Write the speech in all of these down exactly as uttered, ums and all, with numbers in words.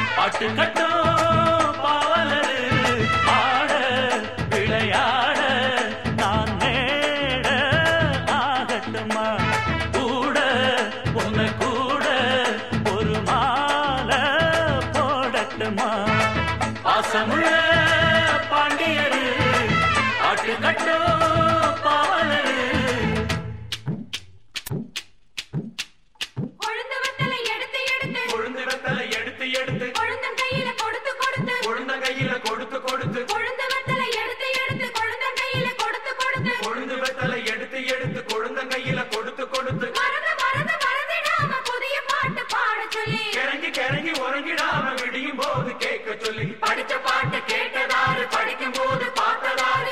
பாட்டு கட்டும் பாவலரு ஆட விளையாட நான் மேட ஆகட்டுமா கூட உன்னை கூட ஒரு மாலை போடட்டுமா பாசமுள்ள பாண்டியரு பாட்டு கட்டும் பாவலரு கொடுத்து கொடுத்து கொழுந்த வெத்தலை எடுத்து எடுத்து கொழுந்தன் கையில கொடுத்து கொடுத்து கொழுந்து வெத்தலை எடுத்து எடுத்து கொழுந்தன் கையில கொடுத்து கொடுத்து மறந்து மறந்து மறந்திடாம புதிய பாட்டு பாட சொல்லி கிறங்கி கிறங்கி உறங்கிடாம விடியும் போது கேட்க சொல்லி படிச்ச பாட்டு கேட்டதாரு படிக்கும் போது பார்த்ததாரு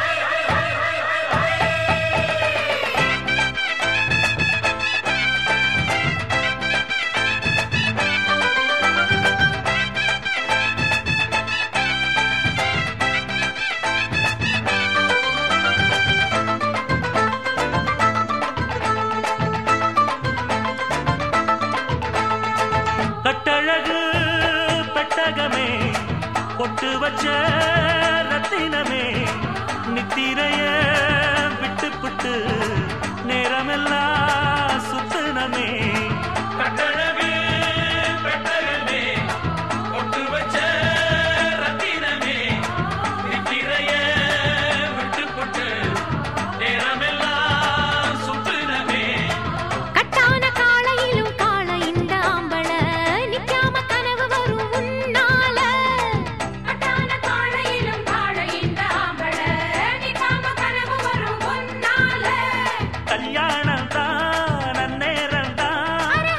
கட்டழகு பெட்டகமே பொட்டு வச்ச ரத்தினமே நித்திரைய விட்டு புட்டு நேரமெல்லாம் சுத்தனமே கட்டழகு பெட்டகமே பொட்டு வச்ச ரத்தினமே நித்திரைய விட்டு புட்டு நேரமெல்லாம் சுத்தனமே கட்டான காளையிலும் காள இந்த ஆம்பள நிக்காம கனவு வரும் உன்னால கட்டான காளையிலும் காள இந்த ஆம்பள நிக்காம கனவு வரும் உன்னால கல்யாணம் தான் அந்நேரம் தான்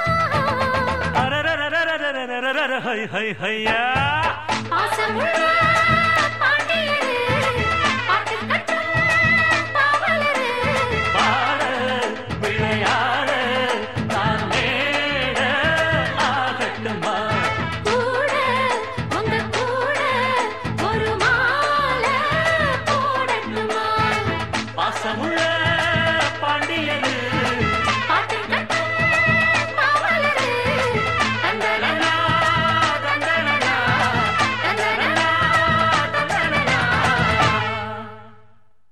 அரரரரரரரரரர ஹை ஹை ஹையா பாசமுள்ள